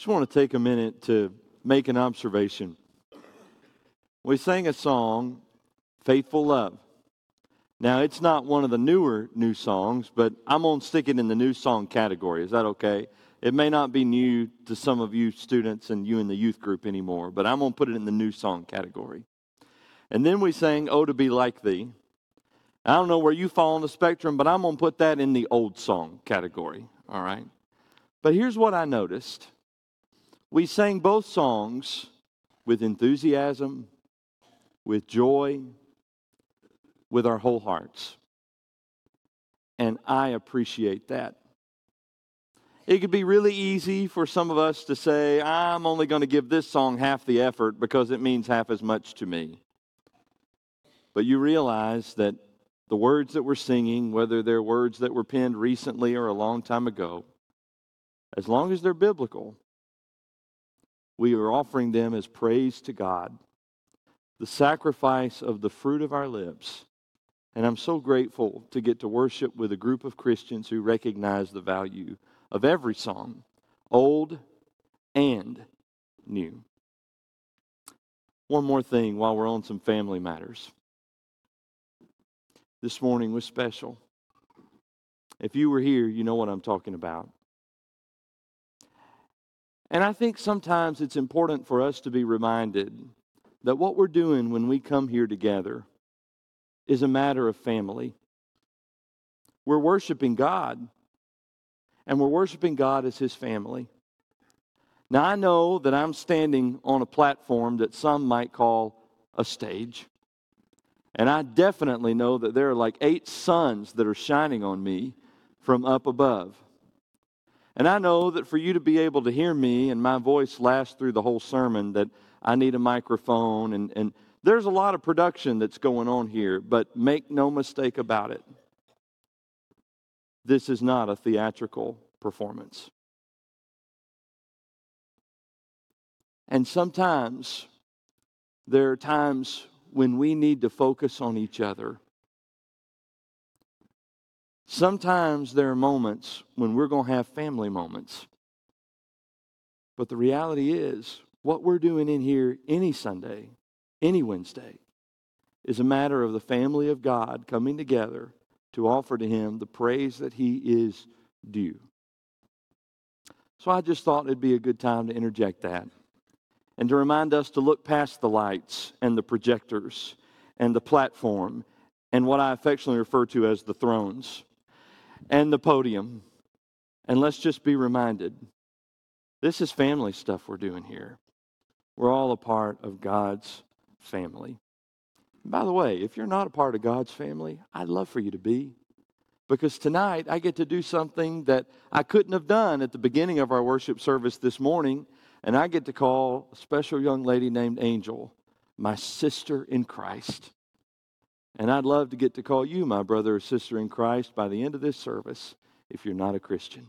Just want to take a minute to make an observation. We sang a song, Faithful Love. Now, it's not one of the new songs, but I'm going to stick it in the new song category. Is that okay? It may not be new to some of you students and you in the youth group anymore, but I'm going to put it in the new song category. And then we sang, Oh, to Be Like Thee. I don't know where you fall on the spectrum, but I'm going to put that in the old song category, all right? But here's what I noticed. We sang both songs with enthusiasm, with joy, with our whole hearts. And I appreciate that. It could be really easy for some of us to say, I'm only going to give this song half the effort because it means half as much to me. But you realize that the words that we're singing, whether they're words that were penned recently or a long time ago, as long as they're biblical, we are offering them as praise to God, the sacrifice of the fruit of our lips. And I'm so grateful to get to worship with a group of Christians who recognize the value of every song, old and new. One more thing while we're on some family matters. This morning was special. If you were here, you know what I'm talking about. And I think sometimes it's important for us to be reminded that what we're doing when we come here together is a matter of family. We're worshiping God, and we're worshiping God as His family. Now, I know that I'm standing on a platform that some might call a stage. And I definitely know that there are like 8 suns that are shining on me from up above. And I know that for you to be able to hear me and my voice last through the whole sermon, that I need a microphone. And there's a lot of production that's going on here, but make no mistake about it. This is not a theatrical performance. And sometimes there are times when we need to focus on each other. Sometimes there are moments when we're going to have family moments. But the reality is, what we're doing in here any Sunday, any Wednesday, is a matter of the family of God coming together to offer to Him the praise that He is due. So I just thought it'd be a good time to interject that and to remind us to look past the lights and the projectors and the platform and what I affectionately refer to as the thrones and the podium. And let's just be reminded, this is family stuff we're doing here. We're all a part of God's family. And by the way, if you're not a part of God's family, I'd love for you to be. Because tonight I get to do something that I couldn't have done at the beginning of our worship service this morning. And I get to call a special young lady named Angel my sister in Christ. And I'd love to get to call you my brother or sister in Christ by the end of this service if you're not a Christian.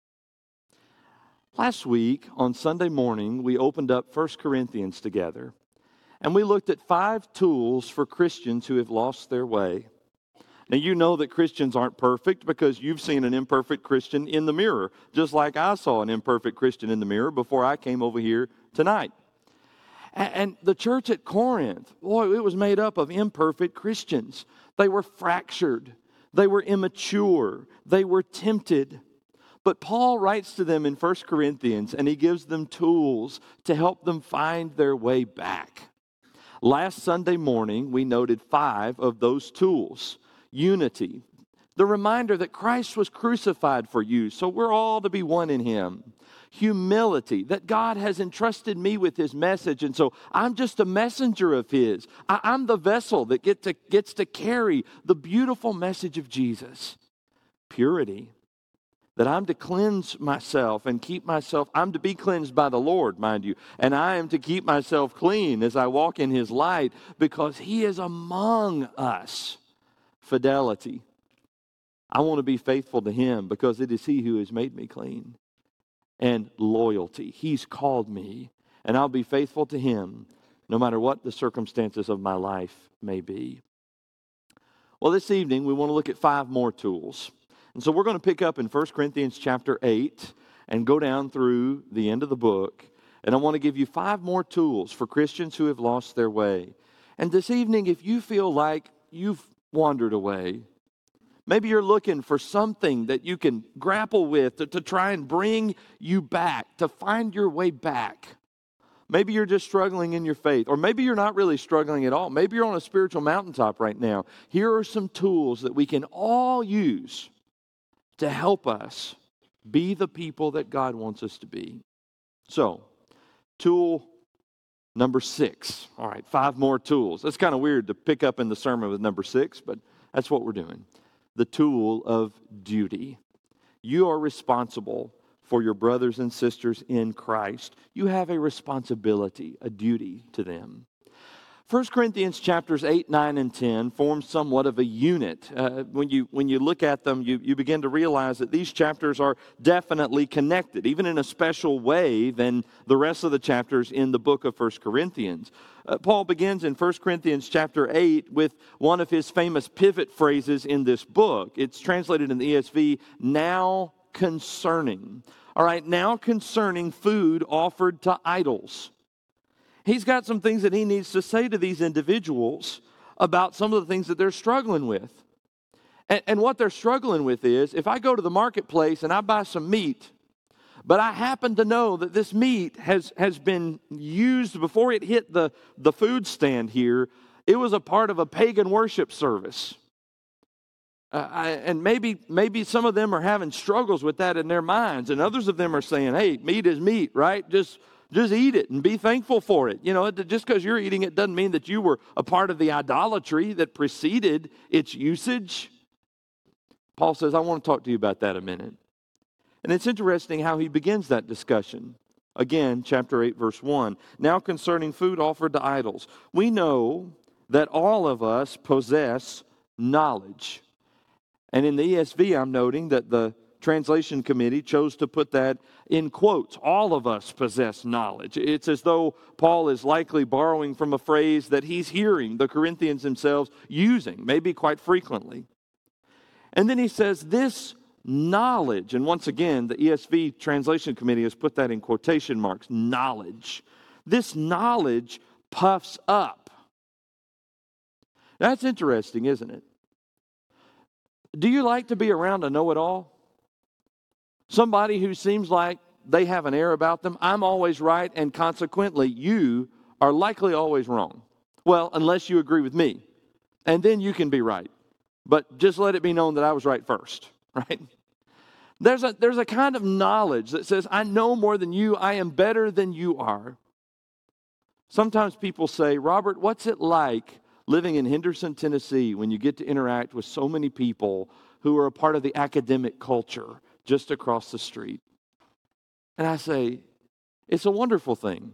Last week on Sunday morning, we opened up 1 Corinthians together. And we looked at 5 tools for Christians who have lost their way. Now, you know that Christians aren't perfect because you've seen an imperfect Christian in the mirror, just like I saw an imperfect Christian in the mirror before I came over here tonight. And the church at Corinth, boy, it was made up of imperfect Christians. They were fractured. They were immature. They were tempted. But Paul writes to them in 1 Corinthians, and he gives them tools to help them find their way back. Last Sunday morning, we noted 5 of those tools. Unity, the reminder that Christ was crucified for you, so we're all to be one in Him. Humility, that God has entrusted me with His message, and so I'm just a messenger of His. I'm the vessel that gets to carry the beautiful message of Jesus. Purity, that I'm to cleanse myself and keep myself, I'm to be cleansed by the Lord, mind you, and I am to keep myself clean as I walk in His light because He is among us. Fidelity. I want to be faithful to Him because it is He who has made me clean. And loyalty. He's called me, and I'll be faithful to Him no matter what the circumstances of my life may be. Well, this evening we want to look at 5 more tools. And so we're going to pick up in 1 Corinthians chapter 8, and go down through the end of the book. And I want to give you 5 more tools for Christians who have lost their way. And this evening, if you feel like you've wandered away, maybe you're looking for something that you can grapple with to try and bring you back, to find your way back. Maybe you're just struggling in your faith, or maybe you're not really struggling at all. Maybe you're on a spiritual mountaintop right now. Here are some tools that we can all use to help us be the people that God wants us to be. So, tool number 6. All right, 5 more tools. That's kind of weird to pick up in the sermon with number 6, but that's what we're doing. The tool of duty. You are responsible for your brothers and sisters in Christ. You have a responsibility, a duty to them. 1 Corinthians chapters 8, 9, and 10 form somewhat of a unit. When you look at them, you begin to realize that these chapters are definitely connected, even in a special way than the rest of the chapters in the book of 1 Corinthians. Paul begins in 1 Corinthians chapter 8 with one of his famous pivot phrases in this book. It's translated in the ESV, now concerning. All right, now concerning food offered to idols. He's got some things that he needs to say to these individuals about some of the things that they're struggling with. And what they're struggling with is, if I go to the marketplace and I buy some meat, but I happen to know that this meat has been used before it hit the food stand here, it was a part of a pagan worship service. And maybe some of them are having struggles with that in their minds, and others of them are saying, hey, meat is meat, right? Just eat it and be thankful for it. You know, just because you're eating it doesn't mean that you were a part of the idolatry that preceded its usage. Paul says, I want to talk to you about that a minute. And it's interesting how he begins that discussion. Again, chapter 8, verse 1. Now concerning food offered to idols, we know that all of us possess knowledge. And in the ESV, I'm noting that the translation committee chose to put that in quotes. All of us possess knowledge. It's as though Paul is likely borrowing from a phrase that he's hearing the Corinthians themselves using, maybe quite frequently. And then he says, this knowledge, and once again, the ESV translation committee has put that in quotation marks, knowledge. This knowledge puffs up. That's interesting, isn't it? Do you like to be around a know-it-all? Somebody who seems like they have an air about them. I'm always right, and consequently, you are likely always wrong. Well, unless you agree with me. And then you can be right. But just let it be known that I was right first, right? There's a kind of knowledge that says, I know more than you. I am better than you are. Sometimes people say, Robert, what's it like living in Henderson, Tennessee, when you get to interact with so many people who are a part of the academic culture just across the street? And I say, it's a wonderful thing.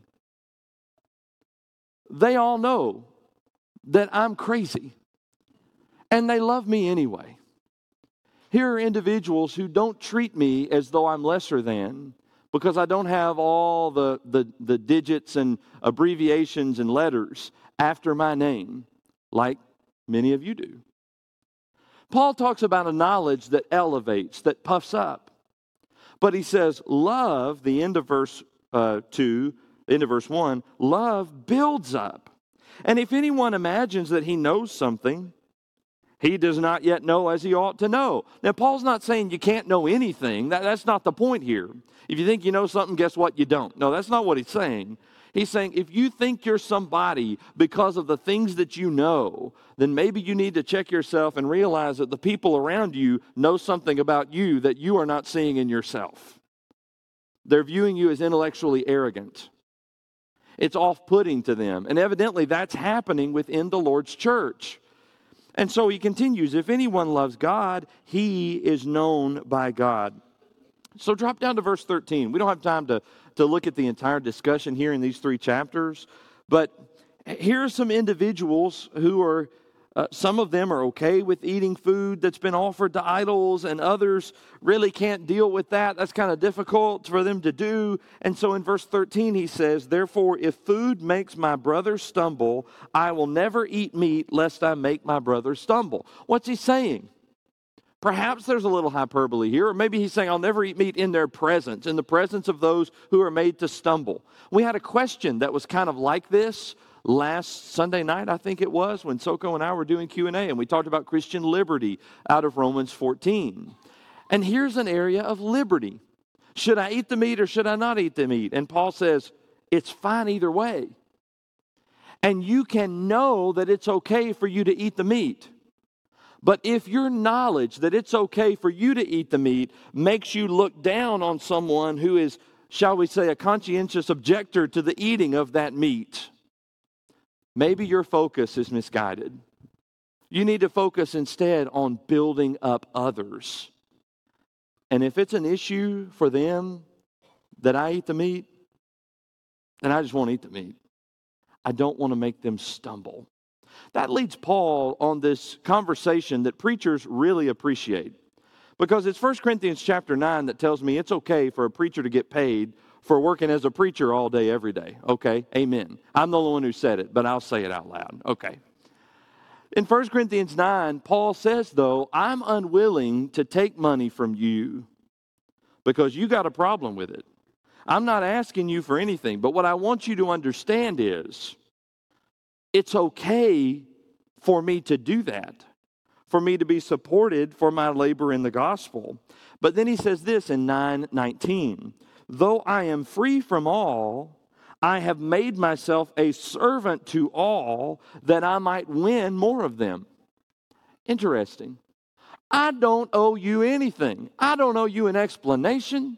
They all know that I'm crazy, and they love me anyway. Here are individuals who don't treat me as though I'm lesser than, because I don't have all the digits and abbreviations and letters after my name, like many of you do. Paul talks about a knowledge that elevates, that puffs up. But he says, love, the end of verse 2, end of verse 1, love builds up. And if anyone imagines that he knows something, he does not yet know as he ought to know. Now, Paul's not saying you can't know anything. That's not the point here. If you think you know something, guess what? You don't. No, that's not what he's saying. He's saying if you think you're somebody because of the things that you know, then maybe you need to check yourself and realize that the people around you know something about you that you are not seeing in yourself. They're viewing you as intellectually arrogant. It's off-putting to them. And evidently that's happening within the Lord's church. And so he continues, if anyone loves God, he is known by God. So drop down to verse 13. We don't have time to look at the entire discussion here in these 3 chapters, but here are some individuals who are, some of them are okay with eating food that's been offered to idols, and others really can't deal with that. That's kind of difficult for them to do. And so in verse 13 he says, therefore, if food makes my brother stumble, I will never eat meat lest I make my brother stumble. What's he saying? Perhaps there's a little hyperbole here, or maybe he's saying, I'll never eat meat in their presence, in the presence of those who are made to stumble. We had a question that was kind of like this last Sunday night, I think it was, when Soko and I were doing Q&A, and we talked about Christian liberty out of Romans 14. And here's an area of liberty. Should I eat the meat or should I not eat the meat? And Paul says, it's fine either way. And you can know that it's okay for you to eat the meat. But if your knowledge that it's okay for you to eat the meat makes you look down on someone who is, shall we say, a conscientious objector to the eating of that meat, maybe your focus is misguided. You need to focus instead on building up others. And if it's an issue for them that I eat the meat, then I just won't eat the meat. I don't want to make them stumble. That leads Paul on this conversation that preachers really appreciate. Because it's 1 Corinthians chapter 9 that tells me it's okay for a preacher to get paid for working as a preacher all day, every day. Okay, amen. I'm the only one who said it, but I'll say it out loud. Okay. In 1 Corinthians 9, Paul says, though, I'm unwilling to take money from you because you got a problem with it. I'm not asking you for anything, but what I want you to understand is it's okay for me to do that, for me to be supported for my labor in the gospel. But then he says this in 9:19, though I am free from all, I have made myself a servant to all that I might win more of them. Interesting. I don't owe you anything. I don't owe you an explanation.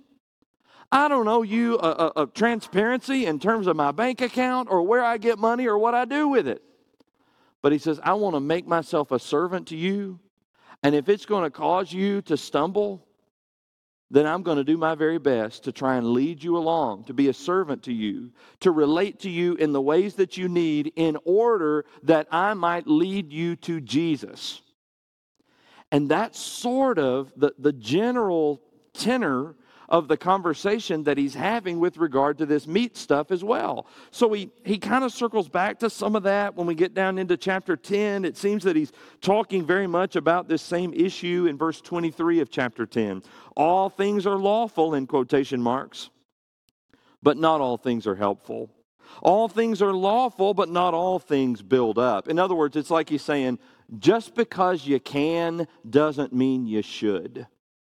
I don't owe you a transparency in terms of my bank account or where I get money or what I do with it. But he says, I want to make myself a servant to you. And if it's going to cause you to stumble, then I'm going to do my very best to try and lead you along, to be a servant to you, to relate to you in the ways that you need in order that I might lead you to Jesus. And that's sort of the general tenor of the conversation that he's having with regard to this meat stuff as well. So he kind of circles back to some of that when we get down into chapter 10. It seems that he's talking very much about this same issue in verse 23 of chapter 10. All things are lawful, in quotation marks, but not all things are helpful. All things are lawful, but not all things build up. In other words, it's like he's saying, just because you can doesn't mean you should.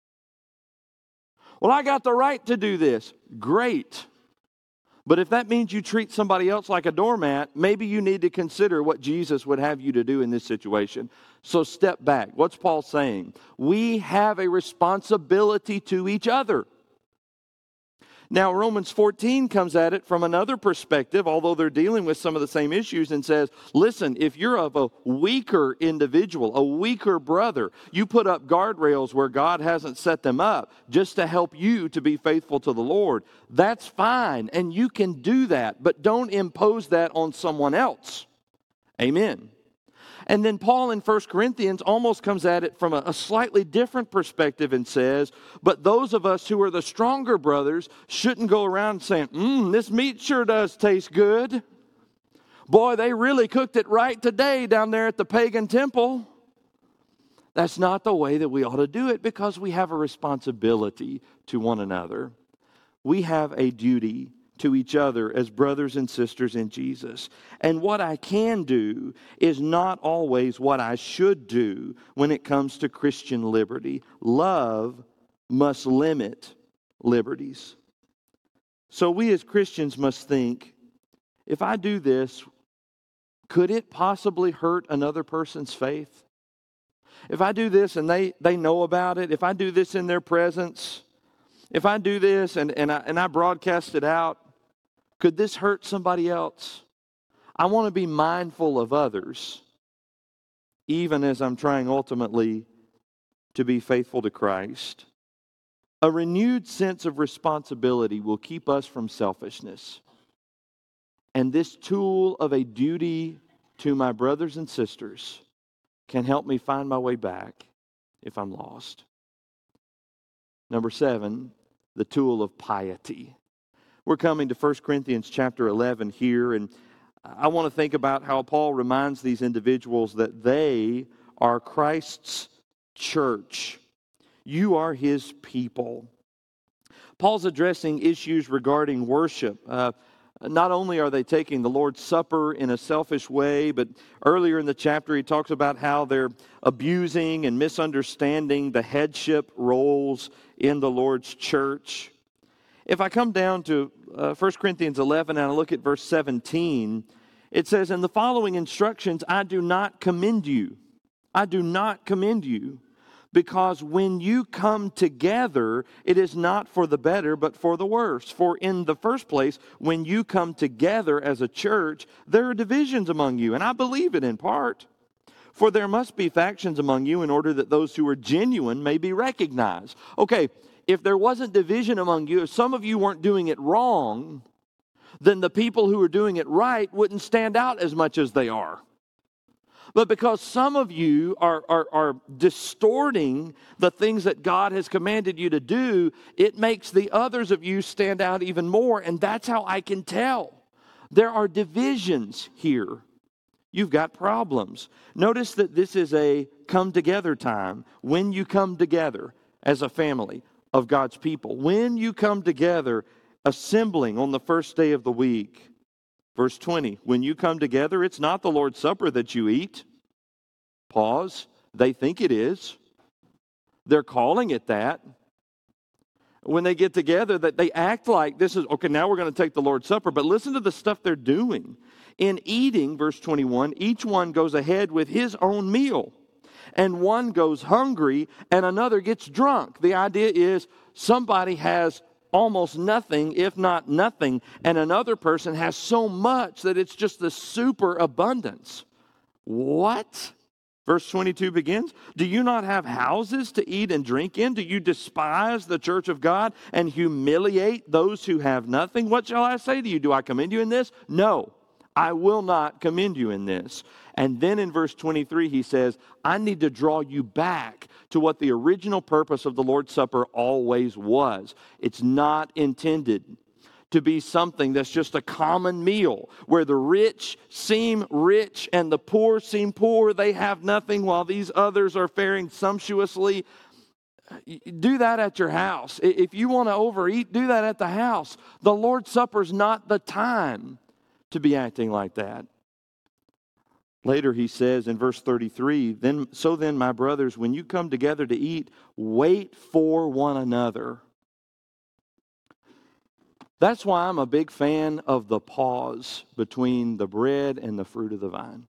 Well, I got the right to do this. Great. But if that means you treat somebody else like a doormat, maybe you need to consider what Jesus would have you to do in this situation. So step back. What's Paul saying? We have a responsibility to each other. Now, Romans 14 comes at it from another perspective, although they're dealing with some of the same issues, and says, listen, if you're of a weaker individual, a weaker brother, you put up guardrails where God hasn't set them up just to help you to be faithful to the Lord. That's fine, and you can do that, but don't impose that on someone else. Amen. And then Paul in 1 Corinthians almost comes at it from a slightly different perspective and says, but those of us who are the stronger brothers shouldn't go around saying, this meat sure does taste good. Boy, they really cooked it right today down there at the pagan temple. That's not the way that we ought to do it because we have a responsibility to one another. We have a duty to each other as brothers and sisters in Jesus. And what I can do is not always what I should do when it comes to Christian liberty. Love must limit liberties. So we as Christians must think, if I do this, could it possibly hurt another person's faith? If I do this and they know about it, if I do this in their presence, if I do this and I broadcast it out, could this hurt somebody else? I want to be mindful of others, even as I'm trying ultimately to be faithful to Christ. A renewed sense of responsibility will keep us from selfishness. And this tool of a duty to my brothers and sisters can help me find my way back if I'm lost. Number 7, the tool of piety. We're coming to 1 Corinthians chapter 11 here, and I want to think about how Paul reminds these individuals that they are Christ's church You are His people. Paul's addressing issues regarding worship. Not only are they taking the Lord's Supper in a selfish way, but earlier in the chapter he talks about how they're abusing and misunderstanding the headship roles in the Lord's church. If I come down to 1 Corinthians 11 and I look at verse 17, it says, "In the following instructions I do not commend you. I do not commend you. Because when you come together, it is not for the better, but for the worse. For in the first place, when you come together as a church, there are divisions among you, and I believe it in part. For there must be factions among you in order that those who are genuine may be recognized." Okay, if there wasn't division among you, if some of you weren't doing it wrong, then the people who are doing it right wouldn't stand out as much as they are. But because some of you are distorting the things that God has commanded you to do, it makes the others of you stand out even more. And that's how I can tell. There are divisions here. You've got problems. Notice that this is a come together time. When you come together as a family of God's people. When you come together assembling on the first day of the week. Verse 20, when you come together, it's not the Lord's Supper that you eat. Pause. They think it is. They're calling it that. When they get together, that they act like this is, okay, now we're going to take the Lord's Supper. But listen to the stuff they're doing. In eating, verse 21, each one goes ahead with his own meal. And one goes hungry and another gets drunk. The idea is somebody has almost nothing, if not nothing, and another person has so much that it's just the super abundance. What? Verse 22 begins, "Do you not have houses to eat and drink in? Do you despise the church of God and humiliate those who have nothing? What shall I say to you? Do I commend you in this? No, I will not commend you in this." And then in verse 23 he says, I need to draw you back to what the original purpose of the Lord's Supper always was. It's not intended to be something that's just a common meal where the rich seem rich and the poor seem poor. They have nothing while these others are faring sumptuously. Do that at your house. If you want to overeat, do that at the house. The Lord's Supper's not the time to be acting like that. Later he says in verse 33, So then, my brothers, when you come together to eat, wait for one another. That's why I'm a big fan of the pause between the bread and the fruit of the vine.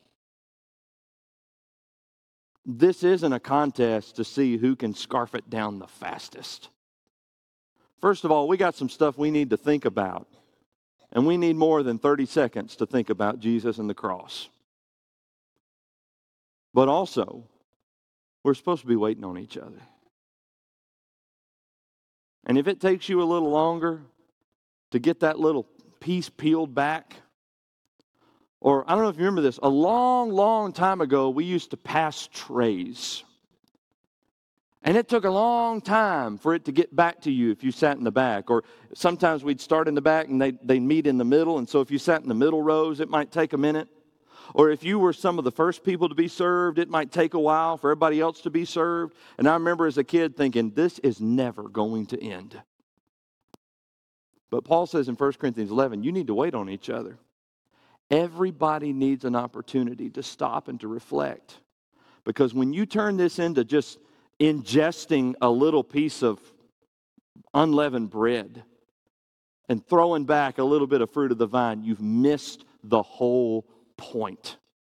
This isn't a contest to see who can scarf it down the fastest. First of all, we got some stuff we need to think about. And we need more than 30 seconds to think about Jesus and the cross. But also, we're supposed to be waiting on each other. And if it takes you a little longer to get that little piece peeled back, or I don't know if you remember this, a long, long time ago, we used to pass trays. And it took a long time for it to get back to you if you sat in the back. Or sometimes we'd start in the back and they'd meet in the middle. And so if you sat in the middle rows, it might take a minute. Or if you were some of the first people to be served, it might take a while for everybody else to be served. And I remember as a kid thinking, this is never going to end. But Paul says in 1 Corinthians 11, you need to wait on each other. Everybody needs an opportunity to stop and to reflect. Because when you turn this into just ingesting a little piece of unleavened bread and throwing back a little bit of fruit of the vine, you've missed the whole point.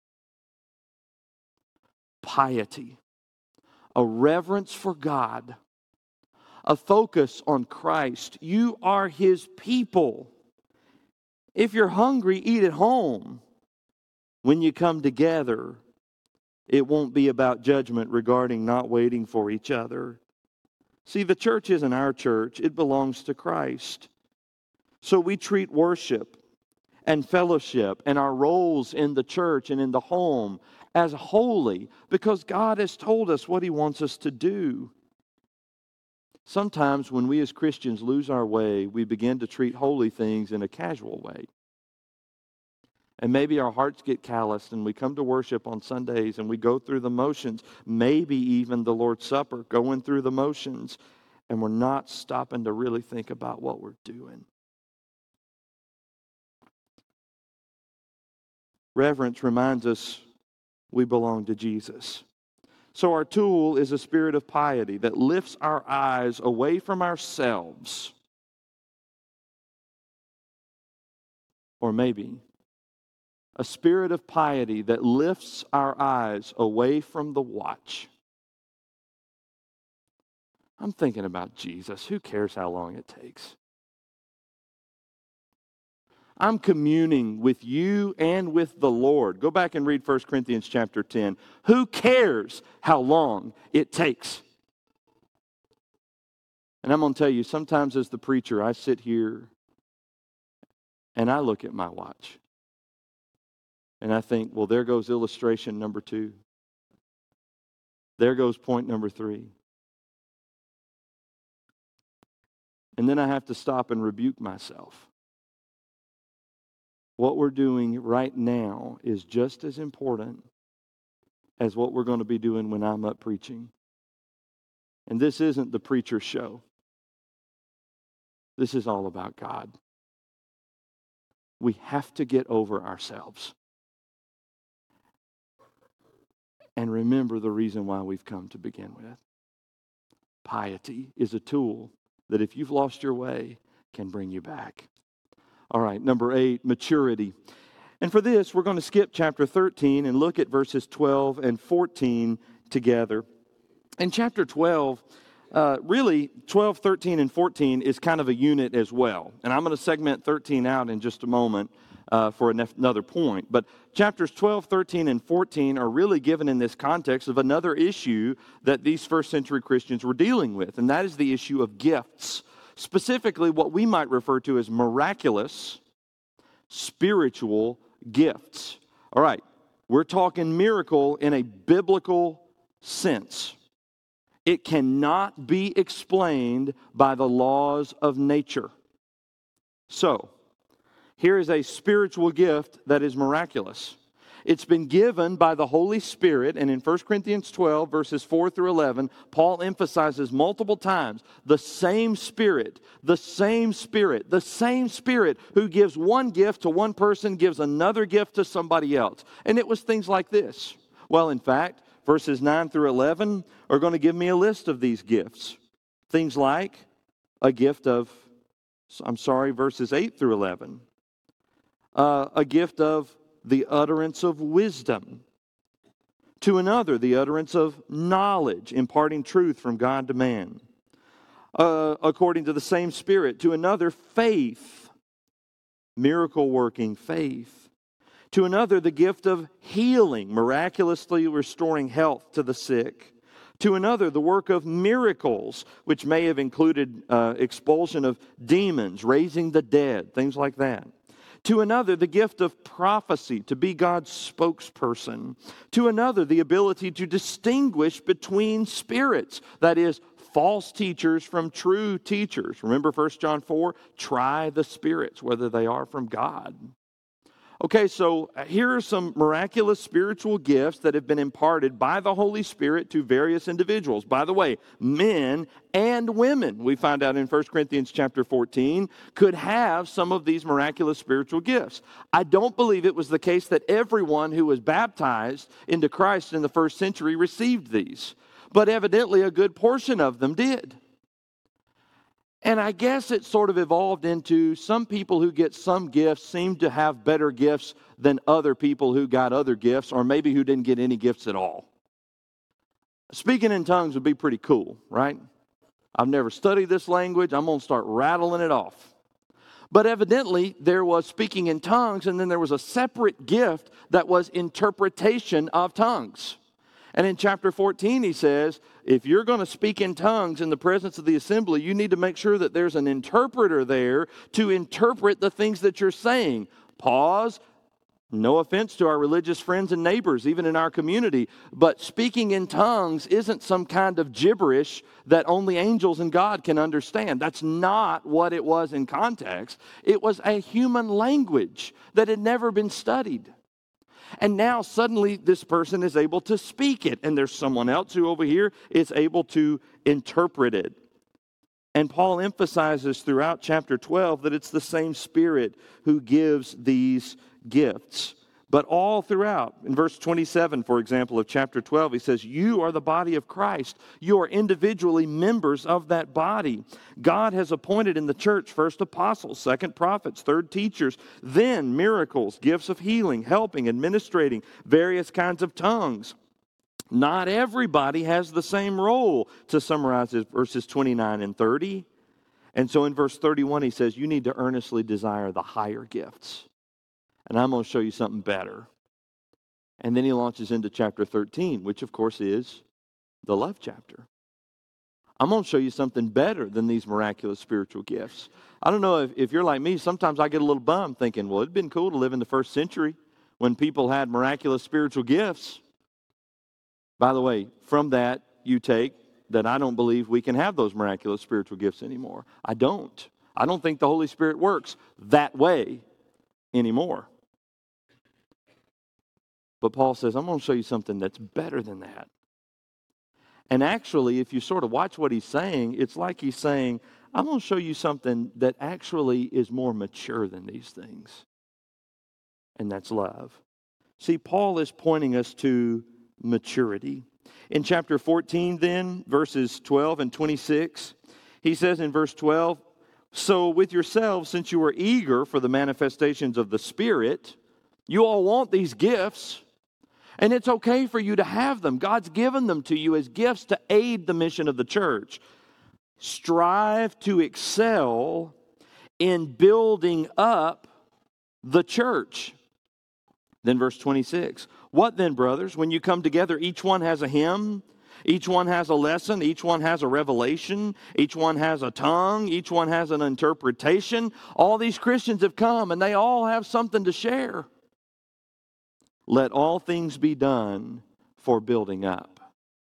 Piety, a reverence for God, a focus on Christ. You are His people. If you're hungry, eat at home. When you come together, it won't be about judgment regarding not waiting for each other. See, the church isn't our church. It belongs to Christ. So we treat worship and fellowship and our roles in the church and in the home as holy because God has told us what He wants us to do. Sometimes when we as Christians lose our way, we begin to treat holy things in a casual way. And maybe our hearts get calloused and we come to worship on Sundays and we go through the motions, maybe even the Lord's Supper, going through the motions, and we're not stopping to really think about what we're doing. Reverence reminds us we belong to Jesus. So our tool is a spirit of piety that lifts our eyes away from ourselves. Or maybe a spirit of piety that lifts our eyes away from the watch. I'm thinking about Jesus. Who cares how long it takes? I'm communing with you and with the Lord. Go back and read 1 Corinthians chapter 10. Who cares how long it takes? And I'm going to tell you, sometimes as the preacher, I sit here and I look at my watch. And I think, well, there goes illustration number 2. There goes point number 3. And then I have to stop and rebuke myself. What we're doing right now is just as important as what we're going to be doing when I'm up preaching. And this isn't the preacher's show. This is all about God. We have to get over ourselves and remember the reason why we've come to begin with. Piety is a tool that if you've lost your way, can bring you back. All right, number 8, maturity. And for this, we're going to skip chapter 13 and look at verses 12 and 14 together. In chapter 12, really 12, 13, and 14 is kind of a unit as well. And I'm going to segment 13 out in just a moment for another point. But chapters 12, 13, and 14 are really given in this context of another issue that these first century Christians were dealing with, and that is the issue of gifts. Specifically, what we might refer to as miraculous spiritual gifts. All right, we're talking miracle in a biblical sense. It cannot be explained by the laws of nature. So, here is a spiritual gift that is miraculous. It's been given by the Holy Spirit, and in 1 Corinthians 12, verses 4 through 11, Paul emphasizes multiple times the same Spirit who gives one gift to one person gives another gift to somebody else. And it was things like this. Well, in fact, verses 9 through 11 are going to give me a list of these gifts. Things like a gift of, verses 8 through 11. A gift of the utterance of wisdom. To another, the utterance of knowledge, imparting truth from God to man. According to the same Spirit. To another, faith, miracle-working faith. To another, the gift of healing, miraculously restoring health to the sick. To another, the work of miracles, which may have included expulsion of demons, raising the dead, things like that. To another, the gift of prophecy, to be God's spokesperson. To another, the ability to distinguish between spirits, that is, false teachers from true teachers. Remember 1 John 4, try the spirits, whether they are from God. Okay, so here are some miraculous spiritual gifts that have been imparted by the Holy Spirit to various individuals. By the way, men and women, we find out in 1 Corinthians chapter 14, could have some of these miraculous spiritual gifts. I don't believe it was the case that everyone who was baptized into Christ in the first century received these, but evidently a good portion of them did. And I guess it sort of evolved into some people who get some gifts seem to have better gifts than other people who got other gifts, or maybe who didn't get any gifts at all. Speaking in tongues would be pretty cool, right? I've never studied this language. I'm going to start rattling it off. But evidently, there was speaking in tongues, and then there was a separate gift that was interpretation of tongues. And in chapter 14, he says, if you're going to speak in tongues in the presence of the assembly, you need to make sure that there's an interpreter there to interpret the things that you're saying. Pause, No offense to our religious friends and neighbors, even in our community, but speaking in tongues isn't some kind of gibberish that only angels and God can understand. That's not what it was in context. It was a human language that had never been studied. And now suddenly this person is able to speak it, and there's someone else who over here is able to interpret it. And Paul emphasizes throughout chapter 12 that it's the same Spirit who gives these gifts. But all throughout, in verse 27, for example, of chapter 12, he says, you are the body of Christ. You are individually members of that body. God has appointed in the church first apostles, second prophets, third teachers, then miracles, gifts of healing, helping, administrating, various kinds of tongues. Not everybody has the same role, to summarize verses 29 and 30. And so in verse 31, he says, you need to earnestly desire the higher gifts. And I'm going to show you something better. And then he launches into chapter 13, which of course is the love chapter. I'm going to show you something better than these miraculous spiritual gifts. I don't know if you're like me, sometimes I get a little bummed thinking, well, it'd been cool to live in the first century when people had miraculous spiritual gifts. By the way, from that, you take that I don't believe we can have those miraculous spiritual gifts anymore. I don't. I don't think the Holy Spirit works that way anymore. But Paul says, I'm going to show you something that's better than that. And actually, if you sort of watch what he's saying, it's like he's saying, I'm going to show you something that actually is more mature than these things. And that's love. See, Paul is pointing us to maturity. In chapter 14 then, verses 12 and 26, he says in verse 12, so with yourselves, since you are eager for the manifestations of the Spirit, you all want these gifts, and it's okay for you to have them. God's given them to you as gifts to aid the mission of the church. Strive to excel in building up the church. Then verse 26, what then, brothers? When you come together, each one has a hymn, each one has a lesson, each one has a revelation, each one has a tongue, each one has an interpretation. All these Christians have come and they all have something to share. Let all things be done for building up.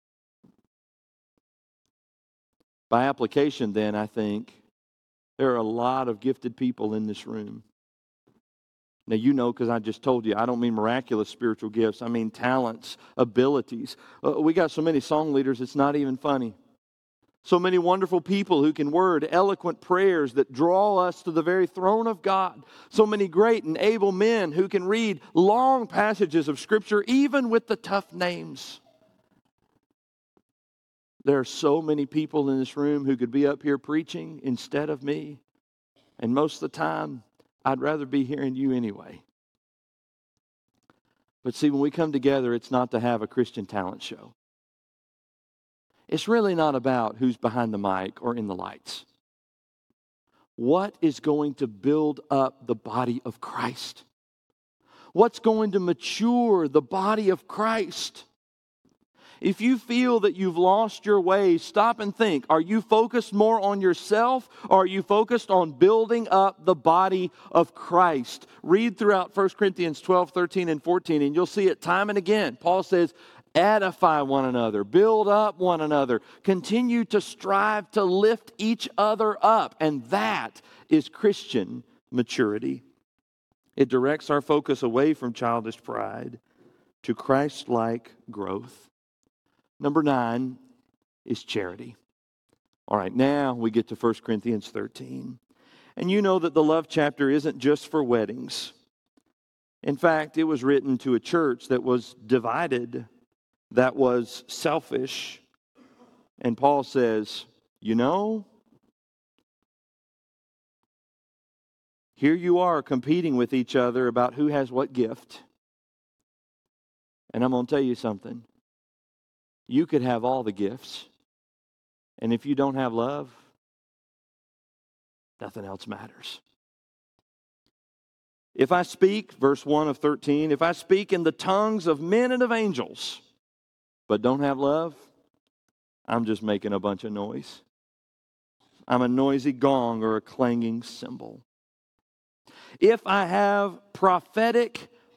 By application, then, I think there are a lot of gifted people in this room. Now, you know, because I just told you, I don't mean miraculous spiritual gifts. I mean talents, abilities. We got so many song leaders, it's not even funny. So many wonderful people who can word eloquent prayers that draw us to the very throne of God. So many great and able men who can read long passages of Scripture, even with the tough names. There are so many people in this room who could be up here preaching instead of me. And most of the time, I'd rather be hearing you anyway. But see, when we come together, it's not to have a Christian talent show. It's really not about who's behind the mic or in the lights. What is going to build up the body of Christ? What's going to mature the body of Christ? If you feel that you've lost your way, stop and think. Are you focused more on yourself, or are you focused on building up the body of Christ? Read throughout 1 Corinthians 12, 13, and 14, and you'll see it time and again. Paul says, edify one another, build up one another, continue to strive to lift each other up. And that is Christian maturity. It directs our focus away from childish pride to Christ-like growth. Number 9 is charity. All right, now we get to 1 Corinthians 13. And you know that the love chapter isn't just for weddings. In fact, it was written to a church that was divided, that was selfish. And Paul says, you know, here you are competing with each other about who has what gift. And I'm going to tell you something. You could have all the gifts, and if you don't have love, nothing else matters. If I speak, verse 1 of 13, if I speak in the tongues of men and of angels, but don't have love, I'm just making a bunch of noise. I'm a noisy gong or a clanging cymbal. If I have prophetic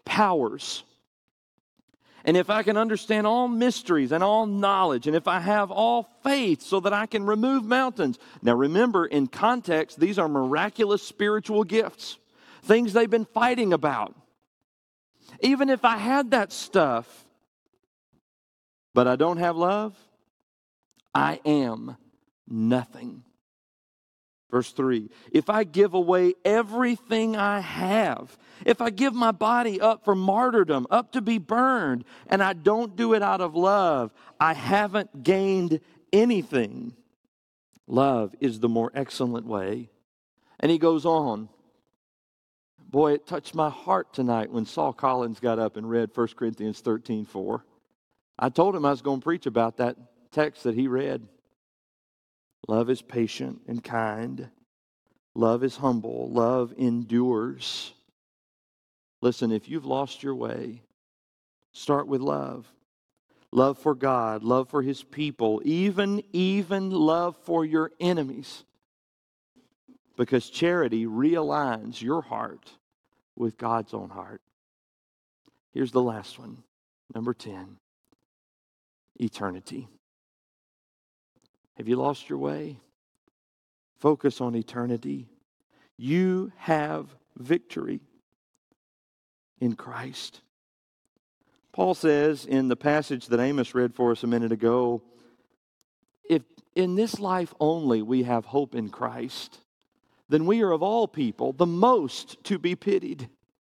powers, and if I can understand all mysteries and all knowledge, and if I have all faith so that I can remove mountains. Now remember, in context, these are miraculous spiritual gifts, things they've been fighting about. Even if I had that stuff, but I don't have love, I am nothing. Verse 3, if I give away everything I have, if I give my body up for martyrdom, up to be burned, and I don't do it out of love, I haven't gained anything. Love is the more excellent way. And he goes on. Boy, it touched my heart tonight when Saul Collins got up and read 1 Corinthians 13:4. I told him I was going to preach about that text that he read. Love is patient and kind. Love is humble. Love endures. Listen, if you've lost your way, start with love. Love for God, love for His people, even love for your enemies. Because charity realigns your heart with God's own heart. Here's the last one, number 10, eternity. Have you lost your way? Focus on eternity. You have victory in Christ. Paul says in the passage that Amos read for us a minute ago, if in this life only we have hope in Christ, then we are of all people the most to be pitied.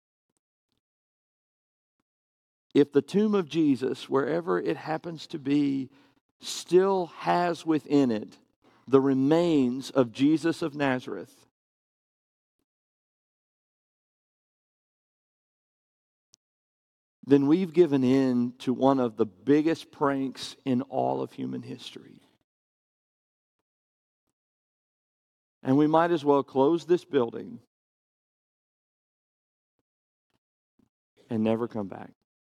If the tomb of Jesus, wherever it happens to be, still has within it the remains of Jesus of Nazareth, then we've given in to one of the biggest pranks in all of human history. And we might as well close this building and never come back.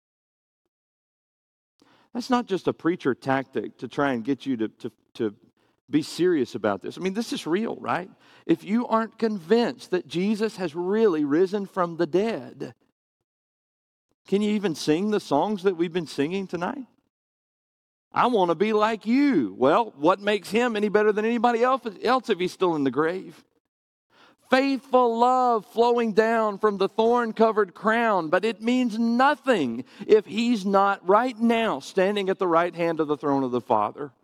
That's not just a preacher tactic to try and get you to be serious about this. I mean, this is real, right? If you aren't convinced that Jesus has really risen from the dead, can you even sing the songs that we've been singing tonight? I want to be like you. Well, what makes him any better than anybody else if he's still in the grave? Faithful love flowing down from the thorn-covered crown, but it means nothing if he's not right now standing at the right hand of the throne of the Father.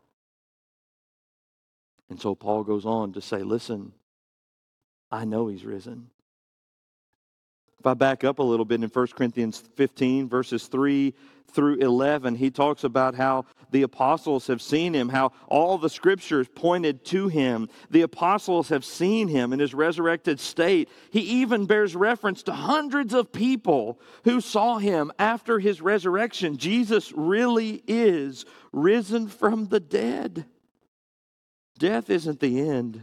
And so Paul goes on to say, listen, I know he's risen. If I back up a little bit in 1 Corinthians 15, verses 3 through 11, he talks about how the apostles have seen him, how all the scriptures pointed to him. The apostles have seen him in his resurrected state. He even bears reference to hundreds of people who saw him after his resurrection. Jesus really is risen from the dead. Death isn't the end.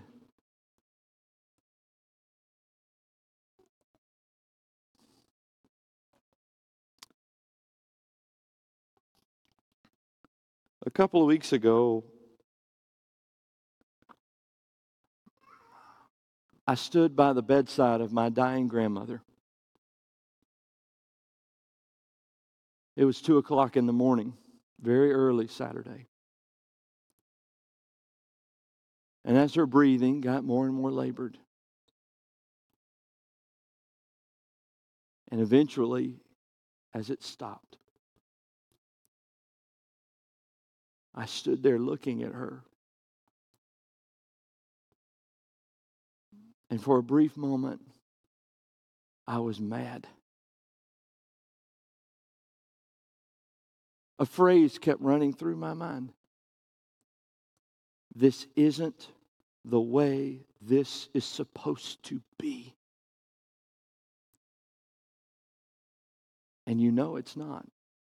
A couple of weeks ago, I stood by the bedside of my dying grandmother. It was 2 o'clock in the morning, very early Saturday. And as her breathing got more and more labored, and eventually, as it stopped, I stood there looking at her. And for a brief moment, I was mad. A phrase kept running through my mind. This isn't the way this is supposed to be. And you know it's not.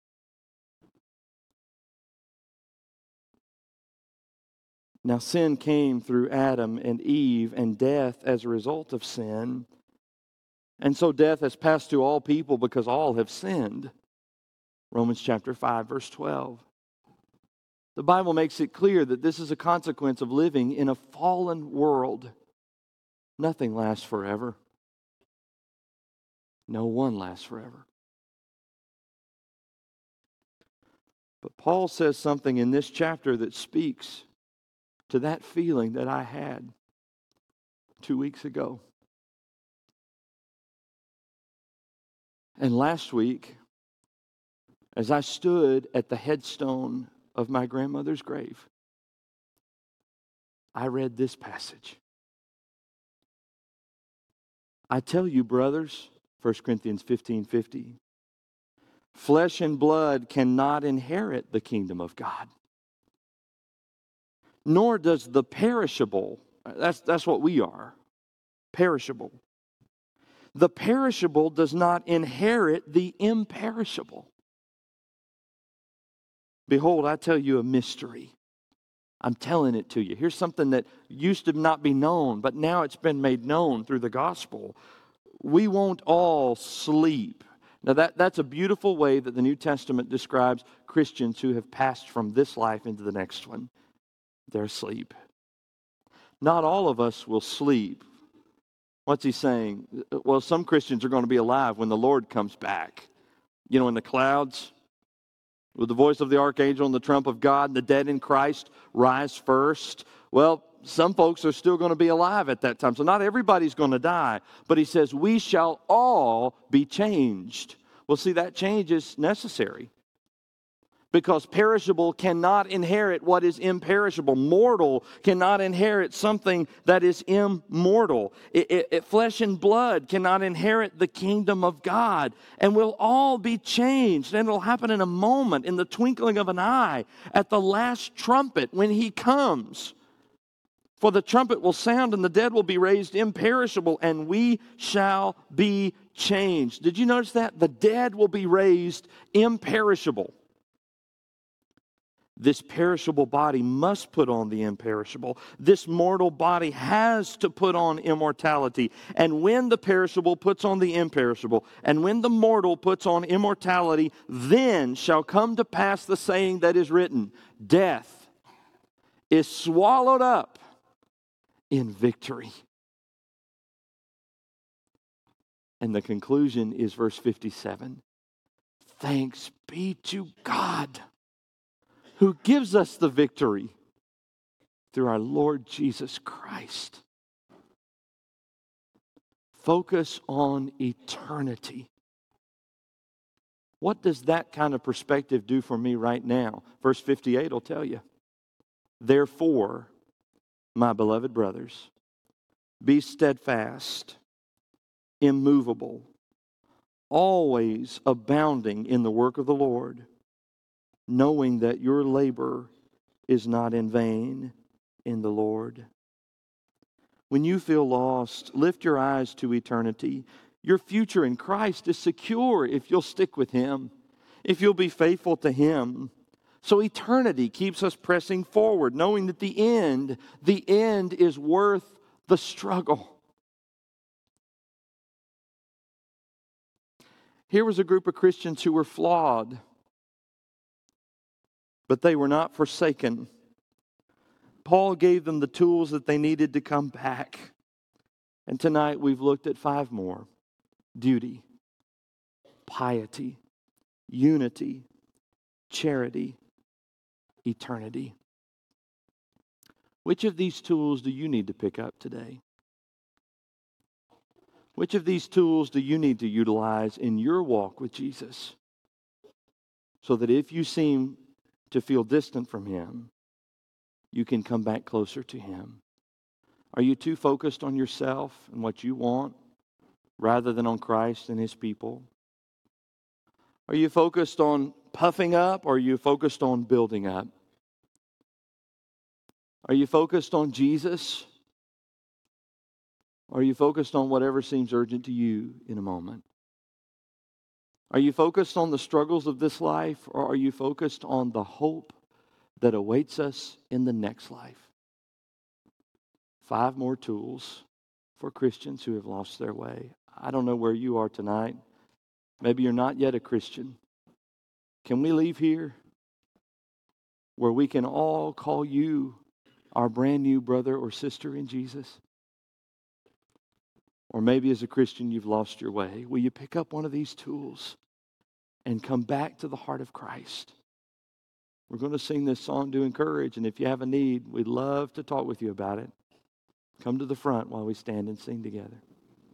Now, sin came through Adam and Eve, and death as a result of sin. And so death has passed to all people because all have sinned. Romans chapter 5, verse 12. The Bible makes it clear that this is a consequence of living in a fallen world. Nothing lasts forever. No one lasts forever. But Paul says something in this chapter that speaks to that feeling that I had 2 weeks ago. And last week, as I stood at the headstone of my grandmother's grave, I read this passage. I tell you, brothers, 1 Corinthians 15:50, flesh and blood cannot inherit the kingdom of God. Nor does the perishable, that's what we are, perishable. The perishable does not inherit the imperishable. Behold, I tell you a mystery. I'm telling it to you. Here's something that used to not be known, but now it's been made known through the gospel. We won't all sleep. Now that's a beautiful way that the New Testament describes Christians who have passed from this life into the next one. They're asleep. Not all of us will sleep. What's he saying? Well, some Christians are going to be alive when the Lord comes back. You know, in the clouds, with the voice of the archangel and the trump of God, and the dead in Christ rise first. Well, some folks are still going to be alive at that time. So not everybody's going to die. But he says, we shall all be changed. Well, see, that change is necessary. Because perishable cannot inherit what is imperishable. Mortal cannot inherit something that is immortal. Flesh and blood cannot inherit the kingdom of God. And we'll all be changed. And it'll happen in a moment, in the twinkling of an eye, at the last trumpet when he comes. For the trumpet will sound and the dead will be raised imperishable, and we shall be changed. Did you notice that? The dead will be raised imperishable. This perishable body must put on the imperishable. This mortal body has to put on immortality. And when the perishable puts on the imperishable, and when the mortal puts on immortality, then shall come to pass the saying that is written, death is swallowed up in victory. And the conclusion is verse 57. Thanks be to God, who gives us the victory through our Lord Jesus Christ. Focus on eternity. What does that kind of perspective do for me right now? Verse 58 will tell you. Therefore, my beloved brothers, be steadfast, immovable, always abounding in the work of the Lord, knowing that your labor is not in vain in the Lord. When you feel lost, lift your eyes to eternity. Your future in Christ is secure if you'll stick with Him, if you'll be faithful to Him. So eternity keeps us pressing forward, knowing that the end is worth the struggle. Here was a group of Christians who were flawed, but they were not forsaken. Paul gave them the tools that they needed to come back. And tonight we've looked at 5 more. Duty, piety, unity, charity, eternity. Which of these tools do you need to pick up today? Which of these tools do you need to utilize in your walk with Jesus? So that if you seem to feel distant from Him, you can come back closer to Him. Are you too focused on yourself and what you want rather than on Christ and His people? Are you focused on puffing up or are you focused on building up? Are you focused on Jesus? Or are you focused on whatever seems urgent to you in a moment? Are you focused on the struggles of this life or are you focused on the hope that awaits us in the next life? 5 more tools for Christians who have lost their way. I don't know where you are tonight. Maybe you're not yet a Christian. Can we leave here where we can all call you our brand new brother or sister in Jesus? Or maybe as a Christian you've lost your way. Will you pick up one of these tools and come back to the heart of Christ? We're going to sing this song to encourage, and if you have a need, we'd love to talk with you about it. Come to the front while we stand and sing together.